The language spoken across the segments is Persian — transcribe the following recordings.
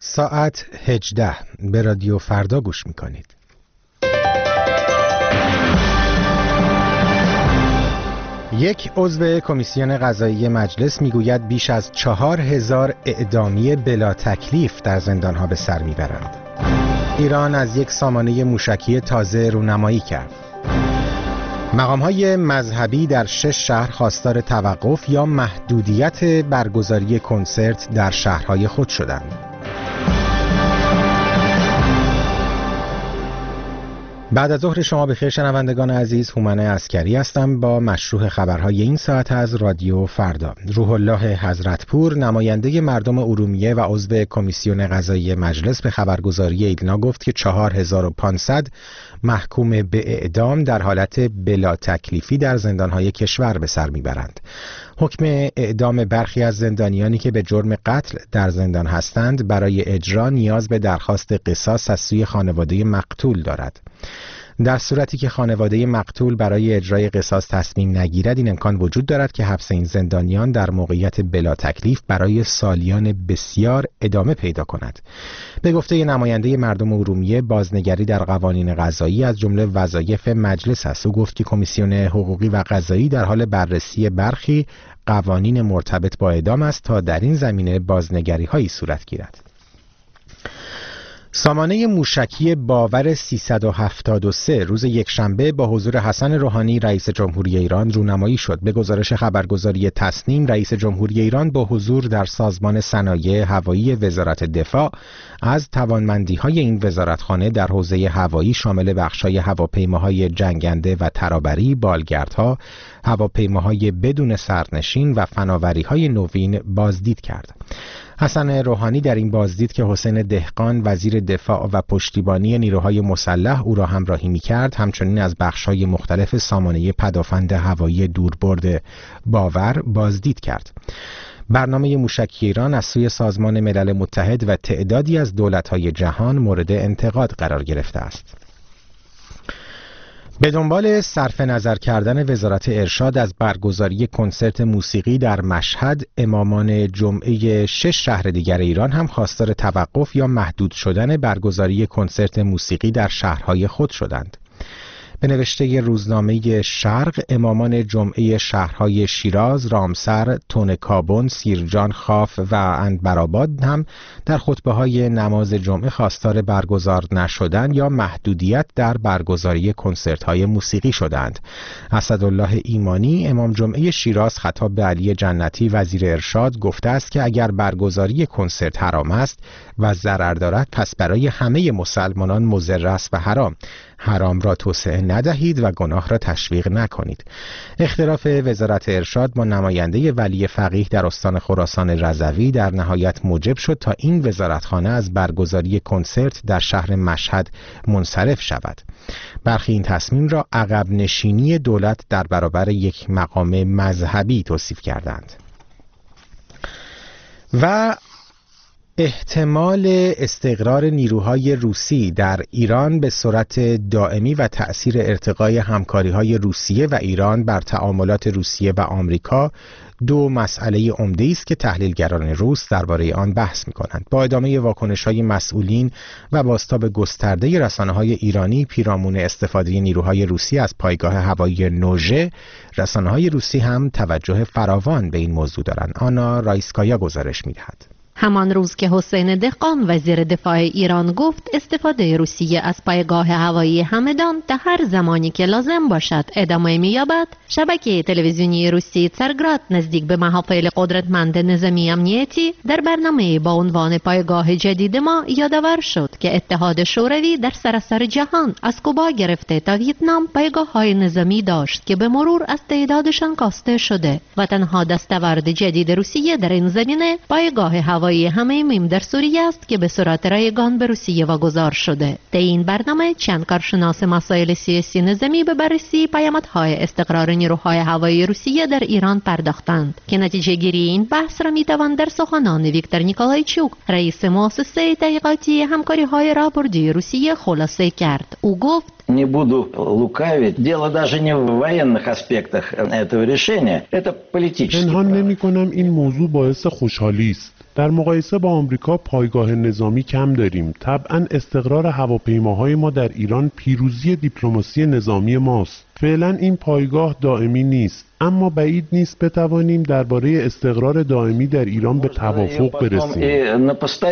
ساعت 18 به رادیو فردا گوش میکنید. یک عضو کمیسیون قضایی مجلس میگوید بیش از 4000 اعدامی بلا تکلیف در زندانها به سر میبرند. ایران از یک سامانه موشکی تازه رونمایی کرد. مقام‌های مذهبی در 6 شهر خواستار توقف یا محدودیت برگزاری کنسرت در شهرهای خود شدند. بعد از ظهر شما بخیر شنوندگان عزیز، هومن عسکری هستم با مشروح خبرهای این ساعت از رادیو فردا. روح الله حضرتپور نماینده مردم ارومیه و عضو کمیسیون قضایی مجلس به خبرگزاری ایلنا گفت که 4500 محکوم به اعدام در حالت بلا تکلیفی در زندانهای کشور به سر میبرند. حکم اعدام برخی از زندانیانی که به جرم قتل در زندان هستند برای اجرا نیاز به درخواست قصاص از سوی خانواده مقتول دارد. در صورتی که خانواده مقتول برای اجرای قصاص تصمیم نگیرد، این امکان وجود دارد که حبس این زندانیان در موقعیت بلا تکلیف برای سالیان بسیار ادامه پیدا کند. به گفته نماینده مردم ارومیه، بازنگری در قوانین قضایی از جمله وظایف مجلس است. او گفت که کمیسیون حقوقی و قضایی در حال بررسی برخی قوانین مرتبط با اعدام است تا در این زمینه بازنگری هایی صورت گیرد. سامانه موشکی باور 373 روز یکشنبه با حضور حسن روحانی رئیس جمهوری ایران رونمایی شد. به گزارش خبرگزاری تصنیم، رئیس جمهوری ایران با حضور در سازمان صنایع هوایی وزارت دفاع از توانمندی‌های این وزارتخانه در حوزه هوایی شامل بخش‌های هواپیماهای جنگنده و ترابری، بالگردها، هواپیماهای بدون سرنشین و فناوری‌های نوین بازدید کرد. حسن روحانی در این بازدید که حسین دهقان وزیر دفاع و پشتیبانی نیروهای مسلح او را همراهی می‌کرد، همچنین از بخش‌های مختلف سامانه پدافند هوایی دوربرد باور بازدید کرد. برنامه موشکی ایران از سوی سازمان ملل متحد و تعدادی از دولت‌های جهان مورد انتقاد قرار گرفته است. به دنبال صرف نظر کردن وزارت ارشاد از برگزاری کنسرت موسیقی در مشهد، امامان جمعه 6 شهر دیگر ایران هم خواستار توقف یا محدود شدن برگزاری کنسرت موسیقی در شهرهای خود شدند. به نوشته روزنامه شرق، امامان جمعه شهرهای شیراز، رامسر، تونکابون، سیرجان، خاف و عنبرآباد هم در خطبه‌های نماز جمعه خواستار برگزار نشدن یا محدودیت در برگزاری کنسرت‌های موسیقی شدند. اسدالله ایمانی، امام جمعه شیراز، خطاب به علی جنتی وزیر ارشاد گفته است که اگر برگزاری کنسرت حرام است و ضرر دارد، پس برای همه مسلمانان مضر است و حرام را توسعه ندهید و گناه را تشویق نکنید. اختلاف وزارت ارشاد با نماینده ولی فقیه در استان خراسان رضوی در نهایت موجب شد تا این وزارتخانه از برگزاری کنسرت در شهر مشهد منصرف شود. برخی این تصمیم را عقب نشینی دولت در برابر یک مقام مذهبی توصیف کردند. و احتمال استقرار نیروهای روسی در ایران به صورت دائمی و تأثیر ارتقای همکاری‌های روسیه و ایران بر تعاملات روسیه و آمریکا دو مسئله عمده است که تحلیلگران روس درباره آن بحث می‌کنند. با ادامه واکنش‌های مسئولین و بازتاب گسترده رسانه‌های ایرانی پیرامون استفاده نیروهای روسی از پایگاه هوایی نوژه، رسانه‌های روسی هم توجه فراوان به این موضوع دارند. آنا رایسکایا گزارش می‌دهد. همان روز که حسین دهقان وزیر دفاع ایران گفت استفاده روسیه از پایگاه هوایی همدان در هر زمانی که لازم باشد ادامه می‌یابد، شبکه تلویزیونی روسی تسرگراد نزدیک به محافل قدرتمند نظامی امنیتی در برنامه با عنوان پایگاه جدید ما یادآور شد که اتحاد شوروی در سراسر جهان از کوبا گرفته تا ویتنام پایگاه‌های نظامی داشت که به مرور از تعدادشان کاسته شده و تنها دستاورد جدید روسیه در این زمینه پایگاه هوایی همیم در سوریه است که به صورت رایگان به روسیه واگذار شده. در این برنامه چند کارشناس مسائل سیاسی نظامی به بررسی پیامدهای استقرار نیروهای هوایی روسیه در ایران پرداختند که نتیجه گیری این بحث را میتوان در سخنان ویکتور نیکولایچوک، رئیس مؤسسه تحقیقاتی همکاری‌های راهبردی روسیه خلاصه کرد. او گفت: Не буду лукавить. Дело даже не в военных аспектах этого решения. Это политический. پنهان نمی‌کنم این موضوع باعث خوشحالی است. در مقایسه با آمریکا پایگاه نظامی کم داریم. طبعاً استقرار هواپیماهای ما در ایران پیروزی دیپلماسی نظامی ماست. فعلا این پایگاه دائمی نیست، اما بعید نیست بتوانیم درباره استقرار دائمی در ایران به توافق برسیم.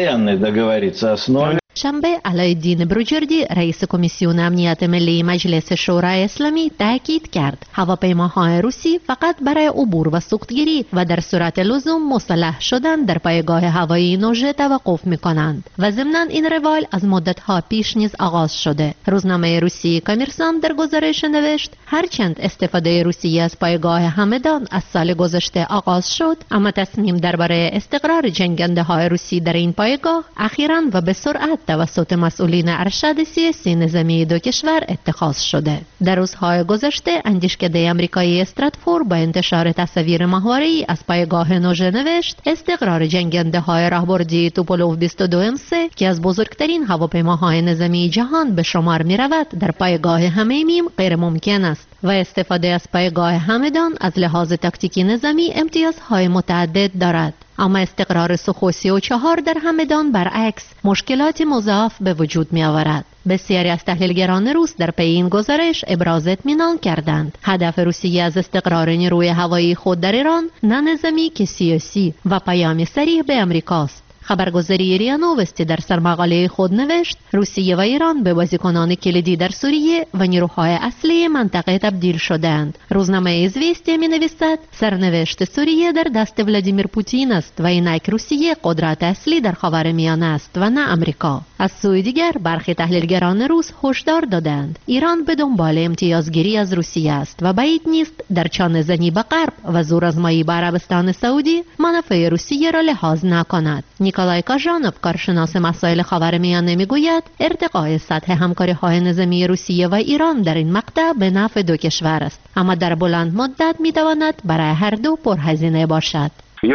شنبه علایالدین بروجردی رئیس کمیسیون امنیت ملی مجلس شورای اسلامی تاکید کرد هواپیماهای روسی فقط برای عبور و سوختگیری و در صورت لزوم مسلح شدن در پایگاه هوایی نوژه توقف می‌کنند و ضمناً این روال از مدت‌ها پیش نیز آغاز شده. روزنامه روسی کامرسانت در گزارش نوشت هرچند استفاده روسیه از پایگاه همدان از سال گذشته آغاز شد، اما تصمیم درباره استقرار جنگنده‌های روسی در این پایگاه اخیراً و به سرعت توسط مسئولین ارشد سیاسی نظامی دو کشور اتخاذ شده. در روزهای گذشته اندیشکده آمریکایی استراتفور با انتشار تصاویر ماهواره‌ای از پایگاه نوژه نوشت استقرار جنگنده‌های راهبردی توپولوف 22M3 که از بزرگترین هواپیماهای نظامی جهان به شمار می‌رود در پایگاه همیمیم غیر ممکن است و استفاده از پایگاه همدان از لحاظ تاکتیکی نظامی امتیازهای متعدد دارد. اما استقرار سوخو 34 در همدان برعکس مشکلات مضاعف به وجود می آورد. بسیاری از تحلیلگران روس در پی این گزارش ابراز اطمینان کردند هدف روسیه از استقرار نیروی هوایی خود در ایران نه نظامی که سیاسی و پیام صریح به امریکاست. خبرگزاری ریا نووستی در سرمقاله خود نوشت روسیه و ایران به بازیکنان کلیدی در سوریه و نیروهای اصلی منطقه تبدیل شدند. روزنامه ایزویستی می نویسد سرنوشت سوریه در دست ولادیمیر پوتین است و اینک روسیه قدرت اصلی در خاورمیانه است و نه آمریکا. از سوی دیگر برخی تحلیلگران روس هشدار دادند ایران به دنبال امتیازگیری از روسیه است و بعید نیست در چانه زنی به غرب و زورآزمایی به عربستان سعودی منافع روسیه را لحاظ نکند. نیکولای کاژانوف کارشناس مسائل خاورمیانه میگوید ارتقای سطح همکاری‌های نظامی روسیه و ایران در این مقطع به نفع دو کشور است، اما در بلند مدت میتواند برای هر دو پرهزینه باشد.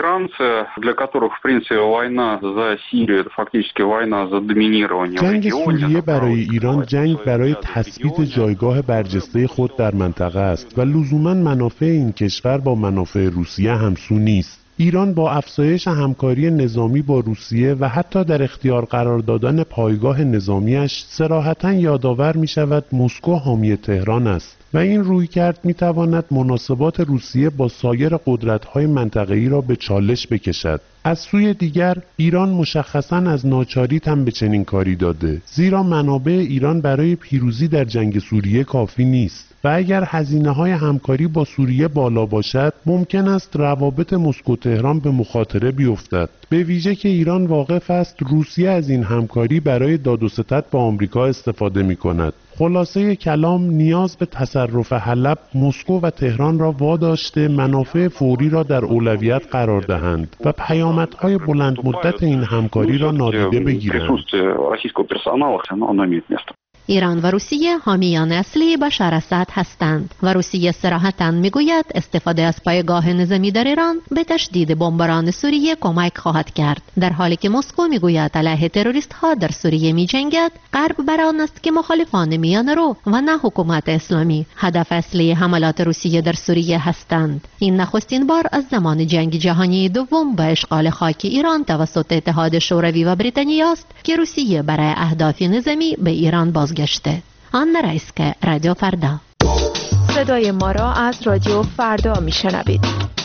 جنگ سوریه برای ایران جنگ برای تثبیت جایگاه برجسته خود در منطقه است و لزوماً منافع این کشور با منافع روسیه همسو نیست. ایران با افزایش همکاری نظامی با روسیه و حتی در اختیار قرار دادن پایگاه نظامیش صراحتاً یادآور می شود مسکو حامی تهران است و این رویکرد می تواند مناسبات روسیه با سایر قدرت‌های منطقه‌ای را به چالش بکشد. از سوی دیگر ایران مشخصاً از ناچاری تن به چنین کاری داده، زیرا منابع ایران برای پیروزی در جنگ سوریه کافی نیست و اگر هزینه‌های همکاری با سوریه بالا باشد ممکن است روابط مسکو تهران به مخاطره بیفتد، به ویژه که ایران واقف است روسیه از این همکاری برای داد و ستد با آمریکا استفاده می‌کند. خلاصه کلام نیاز به تصرف حلب مسکو و تهران را واداشته منافع فوری را در اولویت قرار دهند و پیامدهای بلند مدت این همکاری را نادیده بگیرند. ایران و روسیه حامیان اصلی بشار اسد هستند و روسیه صراحتاً میگوید استفاده از پایگاه نظامی در ایران به تشدید بمباران سوریه کمک خواهد کرد، در حالی که مسکو میگوید علیه تروریست ها در سوریه میجنگد. غرب بر آن است که مخالفان میانه رو و نه حکومت اسلامی هدف اصلی حملات روسیه در سوریه هستند. این نخستین بار از زمان جنگ جهانی دوم با اشغال خاک ایران توسط اتحاد شوروی و بریتانیا است که روسیه برای اهداف نظامی به ایران بازگشته. آنا رایسکه، رادیو فردا. صدای ما را از رادیو فردا میشنوید.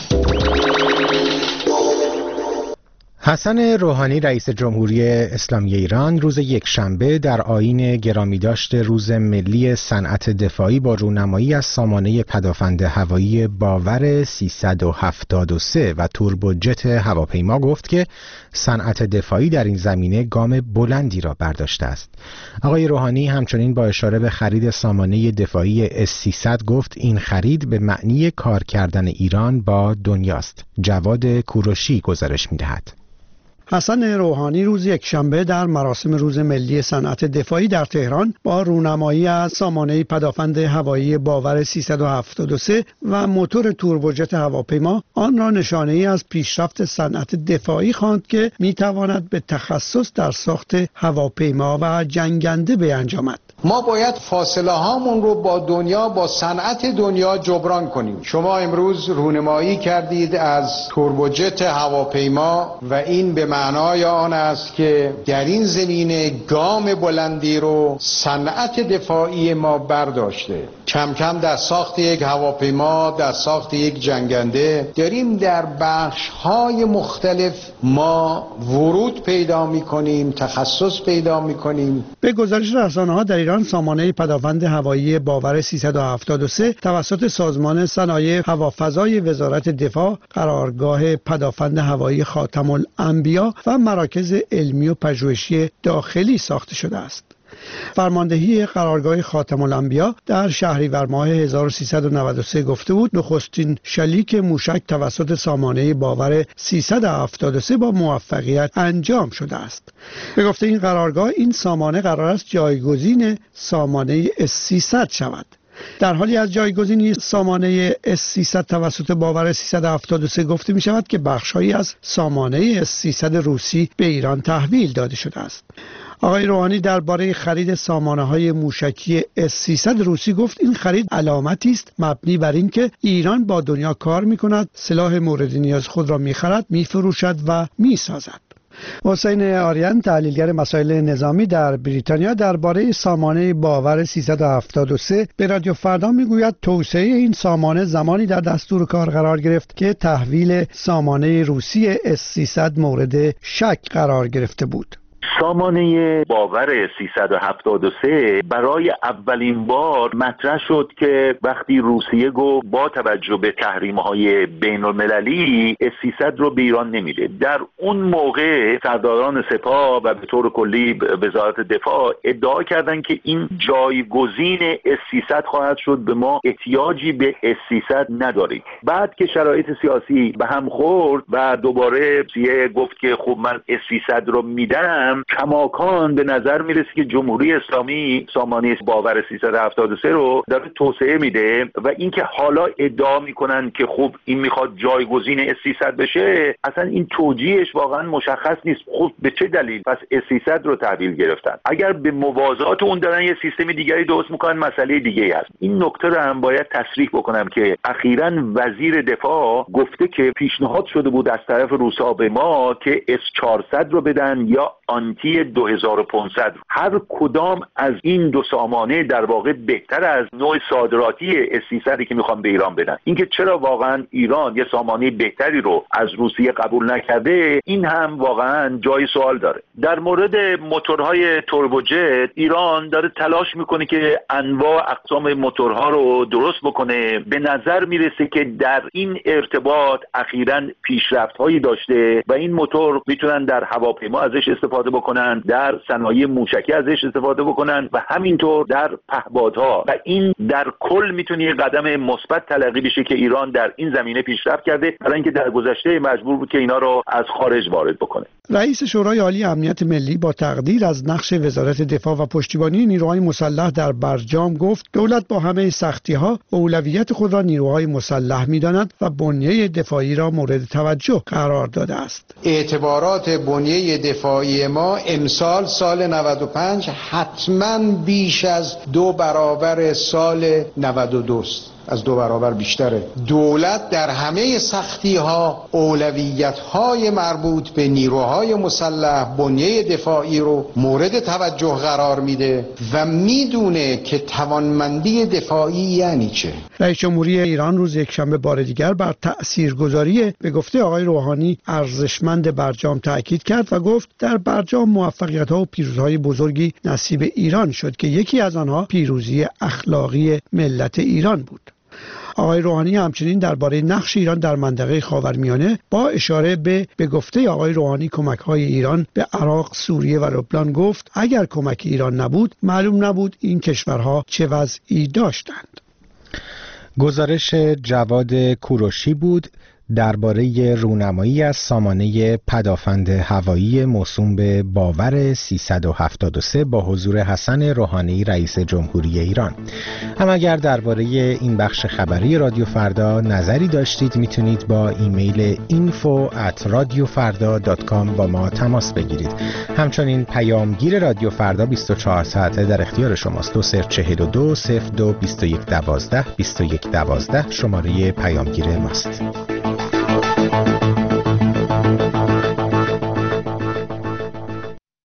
حسن روحانی رئیس جمهوری اسلامی ایران روز یکشنبه در آیین گرامیداشت روز ملی صنعت دفاعی با رونمایی از سامانه پدافند هوایی باور 373 و توربوجت هواپیما گفت که صنعت دفاعی در این زمینه گام بلندی را برداشته است. آقای روحانی همچنین با اشاره به خرید سامانه دفاعی S-300 گفت این خرید به معنی کار کردن ایران با دنیاست. جواد کوروشی گزارش می‌دهد. حسن روحانی روز یکشنبه در مراسم روز ملی صنعت دفاعی در تهران با رونمایی از سامانه پدافند هوایی باور 373 و موتور توربوجت هواپیما آن را نشانه‌ای از پیشرفت صنعت دفاعی خواند که می‌تواند به تخصص در ساخت هواپیما و جنگنده بیانجامد. ما باید فاصله هامون رو با دنیا، با صنعت دنیا جبران کنیم. شما امروز رونمایی کردید از توربوجت هواپیما و این به معنای آن است که در این زمینه گام بلندی رو صنعت دفاعی ما برداشته. کم کم در ساخت یک هواپیما، در ساخت یک جنگنده داریم در بخش‌های مختلف ما ورود پیدا می‌کنیم، تخصص پیدا می‌کنیم. به گزارش رسانه‌ها در ایران سامانه پدافند هوایی باور 373 توسط سازمان صنایع هوافضای وزارت دفاع، قرارگاه پدافند هوایی خاتم الانبیا و مراکز علمی و پژوهشی داخلی ساخته شده است. فرماندهی قرارگاه خاتم الانبیا در شهریور ماه 1393 گفته بود نخستین شلیک موشک توسط سامانه باور 373 با موفقیت انجام شده است. به گفته این قرارگاه این سامانه قرار است جایگزین سامانه S300 شود. در حالی از جایگزینی سامانه S300 توسط باور 373 گفته می شود که بخش‌هایی از سامانه S300 روسی به ایران تحویل داده شده است. آقای روحانی درباره خرید سامانه‌های موشکی S300 روسی گفت این خرید علامتی است مبنی بر اینکه ایران با دنیا کار می‌کند، سلاح مورد نیاز خود را می‌خرد، می‌فروشد و می‌سازد. حسین آریان تحلیلگر مسائل نظامی در بریتانیا درباره سامانه باور 373 به رادیو فردا میگوید توسعه این سامانه زمانی در دستور کار قرار گرفت که تحویل سامانه روسی S300 مورد شک قرار گرفته بود. سامانه باور 373 برای اولین بار مطرح شد که وقتی روسیه گفت با توجه به تحریم‌های بین‌المللی S300 رو به ایران نمیده. در اون موقع سرداران سپاه و به طور کلی وزارت دفاع ادعا کردند که این جایگزین S300 خواهد شد، به ما احتیاجی به S300 نداریم. بعد که شرایط سیاسی به هم خورد و دوباره روسیه گفت که خب من S300 رو میدم، کماکان به نظر میرسه که جمهوری اسلامی سامانه باور 373 رو داره توسعه میده و اینکه حالا ادعا میکنن که خب این میخواد جایگزین S300 بشه، اصلا این توجیهش واقعا مشخص نیست. خب به چه دلیل پس S300 رو تحویل گرفتن؟ اگر به موازات اون دارن یه سیستم دیگری درست میکنن مسئله دیگه‌ای هست. این نکته رو هم باید تصریح بکنم که اخیراً وزیر دفاع گفته که پیشنهاد شده بود از طرف روسا به ما که S400 رو بدن یا آنتی 2500. هر کدام از این دو سامانه در واقع بهتر از نوع صادراتی S300 که میخوان به ایران بدن. اینکه چرا واقعا ایران یه سامانه بهتری رو از روسیه قبول نکرده، این هم واقعا جای سوال داره. در مورد موتورهای توربوجت ایران داره تلاش میکنه که انواع اقسام موتورها رو درست بکنه. به نظر میرسه که در این ارتباط اخیراً پیشرفت‌هایی داشته و این موتور میتونن در هواپیما ازش استفاده بکنن، در صنایع موشکی ازش استفاده بکنن و همینطور در پهپادها، و این در کل میتونه یه قدم مثبت تلقی بشه که ایران در این زمینه پیشرفت کرده، برای اینکه در گذشته مجبور بود که اینا رو از خارج وارد بکنه. رئیس شورای عالی امنیت ملی با تقدیر از نقش وزارت دفاع و پشتیبانی نیروهای مسلح در برجام گفت دولت با همه سختی‌ها اولویت خود را نیروهای مسلح می‌داند و بنیه دفاعی را مورد توجه قرار داده است. اعتبارات بنیه دفاعی ما امسال سال 95 حتما بیش از 2 برابر سال 92 است. از 2 برابر بیشتره. دولت در همه سختی ها اولویت های مربوط به نیروهای مسلح، بنیه دفاعی رو مورد توجه قرار میده و میدونه که توانمندی دفاعی یعنی چه. رئیس جمهوری ایران روز یکشنبه بار دیگر بر تأثیرگذاری به گفته آقای روحانی ارزشمند برجام تاکید کرد و گفت در برجام موفقیت ها و پیروزی های بزرگی نصیب ایران شد که یکی از آنها پیروزی اخلاقی ملت ایران بود. آقای روحانی همچنین درباره نقش ایران در منطقه خاورمیانه با اشاره به گفته آقای روحانی کمک‌های ایران به عراق، سوریه و لبنان گفت اگر کمک ایران نبود معلوم نبود این کشورها چه وضعی داشتند. گزارش جواد کوروشی بود. درباره رونمایی از سامانه پدافند هوایی موسوم به باور 373 با حضور حسن روحانی رئیس جمهوری ایران. هم اگر درباره این بخش خبری رادیو فردا نظری داشتید میتونید با ایمیل info@radiofarda.com با ما تماس بگیرید. همچنین پیامگیر رادیو فردا 24 ساعته در اختیار شماست. 2042 02 21 12 21 12 شماره پیامگیر ماست.